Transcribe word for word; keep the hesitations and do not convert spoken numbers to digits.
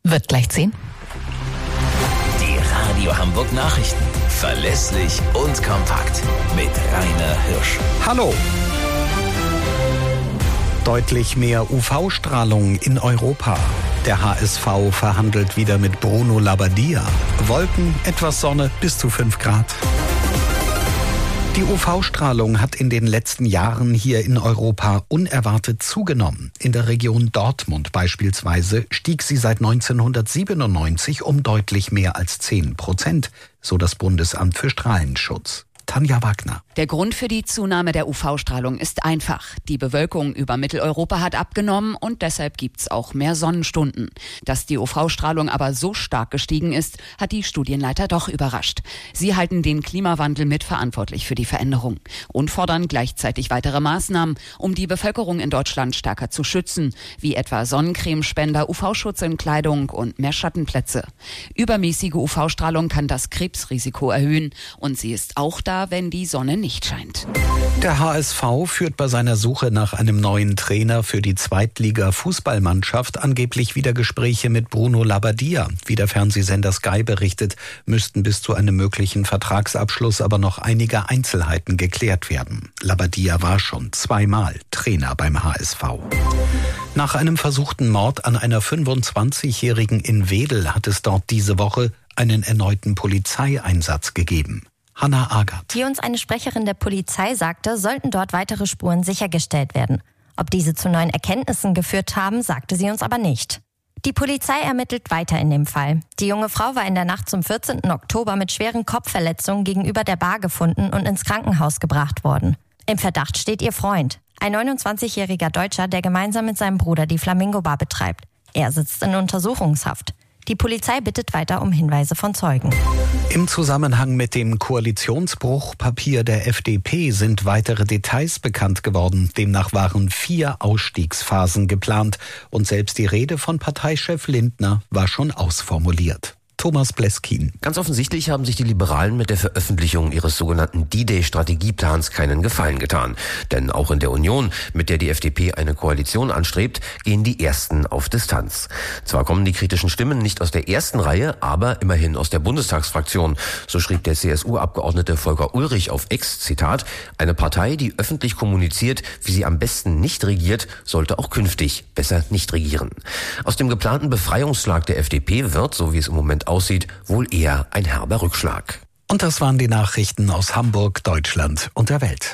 Wird gleich zehn. Die Radio Hamburg Nachrichten. Verlässlich und kompakt. Mit Rainer Hirsch. Hallo. Deutlich mehr U V-Strahlung in Europa. Der H S V verhandelt wieder mit Bruno Labbadia. Wolken, etwas Sonne, bis zu fünf Grad. Die U V-Strahlung hat in den letzten Jahren hier in Europa unerwartet zugenommen. In der Region Dortmund beispielsweise stieg sie seit neunzehnhundertsiebenundneunzig um deutlich mehr als zehn Prozent, so das Bundesamt für Strahlenschutz. Tanja Wagner. Der Grund für die Zunahme der U V-Strahlung ist einfach. Die Bewölkung über Mitteleuropa hat abgenommen und deshalb gibt's auch mehr Sonnenstunden. Dass die U V-Strahlung aber so stark gestiegen ist, hat die Studienleiter doch überrascht. Sie halten den Klimawandel mitverantwortlich für die Veränderung und fordern gleichzeitig weitere Maßnahmen, um die Bevölkerung in Deutschland stärker zu schützen, wie etwa Sonnencremespender, U V-Schutz in Kleidung und mehr Schattenplätze. Übermäßige U V-Strahlung kann das Krebsrisiko erhöhen und sie ist auch da, wenn die Sonne nicht scheint. Der H S V führt bei seiner Suche nach einem neuen Trainer für die Zweitliga-Fußballmannschaft angeblich wieder Gespräche mit Bruno Labbadia. Wie der Fernsehsender Sky berichtet, müssten bis zu einem möglichen Vertragsabschluss aber noch einige Einzelheiten geklärt werden. Labbadia war schon zweimal Trainer beim H S V. Nach einem versuchten Mord an einer fünfundzwanzigjährigen in Wedel hat es dort diese Woche einen erneuten Polizeieinsatz gegeben. Hannah Agert. Wie uns eine Sprecherin der Polizei sagte, sollten dort weitere Spuren sichergestellt werden. Ob diese zu neuen Erkenntnissen geführt haben, sagte sie uns aber nicht. Die Polizei ermittelt weiter in dem Fall. Die junge Frau war in der Nacht zum vierzehnten Oktober mit schweren Kopfverletzungen gegenüber der Bar gefunden und ins Krankenhaus gebracht worden. Im Verdacht steht ihr Freund, ein neunundzwanzigjähriger Deutscher, der gemeinsam mit seinem Bruder die Flamingo Bar betreibt. Er sitzt in Untersuchungshaft. Die Polizei bittet weiter um Hinweise von Zeugen. Im Zusammenhang mit dem Koalitionsbruchpapier der F D P sind weitere Details bekannt geworden. Demnach waren vier Ausstiegsphasen geplant und selbst die Rede von Parteichef Lindner war schon ausformuliert. Thomas Bleskin. Ganz offensichtlich haben sich die Liberalen mit der Veröffentlichung ihres sogenannten D-Day-Strategieplans keinen Gefallen getan. Denn auch in der Union, mit der die F D P eine Koalition anstrebt, gehen die Ersten auf Distanz. Zwar kommen die kritischen Stimmen nicht aus der ersten Reihe, aber immerhin aus der Bundestagsfraktion. So schrieb der C S U-Abgeordnete Volker Ulrich auf X, Zitat, eine Partei, die öffentlich kommuniziert, wie sie am besten nicht regiert, sollte auch künftig besser nicht regieren. Aus dem geplanten Befreiungsschlag der F D P wird, so wie es im Moment aussieht, wohl eher ein herber Rückschlag. Und das waren die Nachrichten aus Hamburg, Deutschland und der Welt.